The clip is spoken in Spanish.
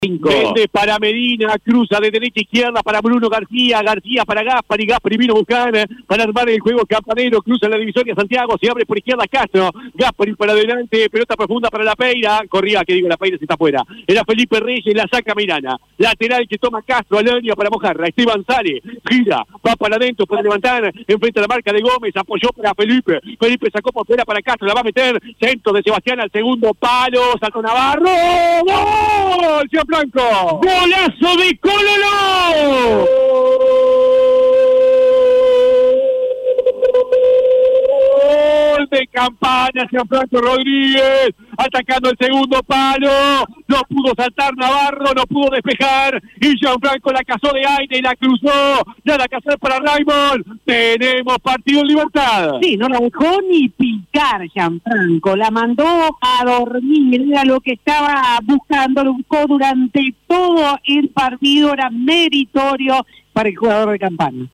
Méndez para Medina, cruza de derecha a izquierda para Bruno García, García para Gaspari, Gaspari vino a buscar para armar el juego Campanero, cruza la divisoria Santiago, se abre por izquierda Castro, Gaspari para adelante, pelota profunda para La Peira, corría, que digo, La Peira se está afuera, era Felipe Reyes, la saca Mirana, lateral que toma Castro al área para Mojarra, Esteban sale, gira, va para adentro, para levantar, enfrente a la marca de Gómez, apoyó para Felipe sacó por fuera para Castro, la va a meter, centro de Sebastián al segundo palo, saltó Navarro, ¡gol! Blanco. ¡Golazo de Cololo! ¡Gol de Campana! Gianfranco Rodríguez atacando el segundo palo. No pudo saltar Navarro, no pudo despejar. Y Gianfranco la cazó de aire y la cruzó. Nada que hacer para Raymond. Tenemos partido en libertad. Sí, no la dejó ni picar Gianfranco. La mandó a dormir. Era lo que estaba buscando. Lo buscó durante todo el partido. Era meritorio para el jugador de Campana.